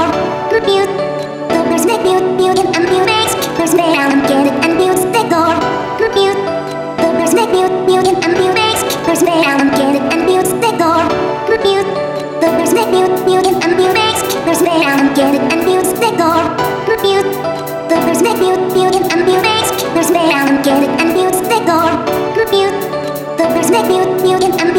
decor. Mute. There's make mute and mute. There's down get it and mute decor. Mute. There's make mute and mute. There's down get it and mute decor. Mute. There's make mute and mute. There's down get it and mute decor. Mute. There's make mute and mute. There's down get it and mute decor. Mute. There's make mute and